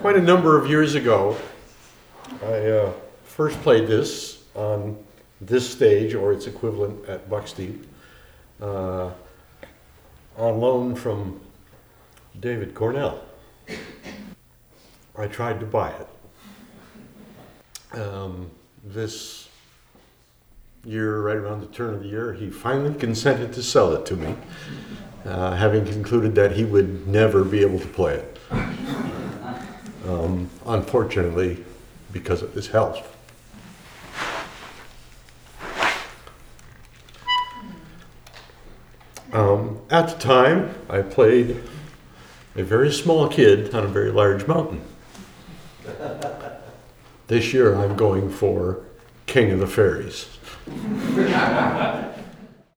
quite a number of years ago, I first played this on this stage, or its equivalent at Bucksteep, on loan from David Cornell. I tried to buy it. This year, right around the turn of the year, he finally consented to sell it to me, having concluded that he would never be able to play it. Unfortunately, because of his health. At the time, I played a very small kid on a very large mountain. This year, I'm going for King of the Fairies.